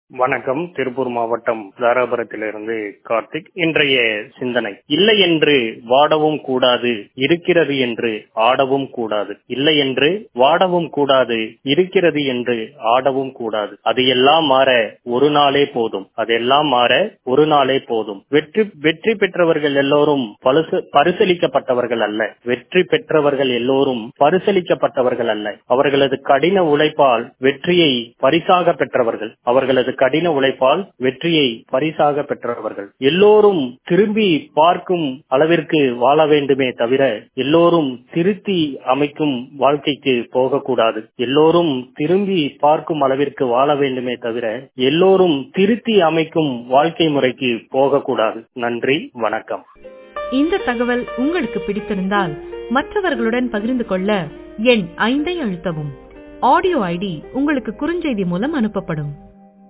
வணக்கம். திருப்பூர் மாவட்டம் தாராபுரத்திலிருந்து கார்த்திக். இன்றைய சிந்தனை: இல்லை என்று வாடவும் கூடாது, இருக்கிறது என்று ஆடவும் கூடாது. இல்லை என்று வாடவும் கூடாது, இருக்கிறது என்று ஆடவும் கூடாது. அது எல்லாம் மாற ஒரு நாளே போதும். அதெல்லாம் மாற ஒரு நாளே போதும். வெற்றி பெற்றவர்கள் எல்லோரும் பரிசளிக்கப்பட்டவர்கள் அல்ல. வெற்றி பெற்றவர்கள் எல்லோரும் பரிசளிக்கப்பட்டவர்கள் அல்ல. அவர்களது கடின உழைப்பால் வெற்றியை பரிசாக பெற்றவர்கள். எல்லோரும் திரும்பி பார்க்கும் அளவிற்கு வாழ வேண்டுமே தவிர எல்லோரும் திருத்தி அமைக்கும் வாழ்க்கைக்கு போகக்கூடாது. எல்லோரும் திரும்பி பார்க்கும் அளவிற்கு வாழ வேண்டுமே தவிர எல்லோரும் திருத்தி அமைக்கும் வாழ்க்கை முறைக்கு போகக்கூடாது. நன்றி, வணக்கம். இந்த தகவல் உங்களுக்கு பிடித்திருந்தால் மற்றவர்களுடன் பகிர்ந்து கொள்ள எண் 5 அழுத்தவும். ஆடியோ ஐடி உங்களுக்கு குறுஞ்செய்தி மூலம் அனுப்பப்படும்.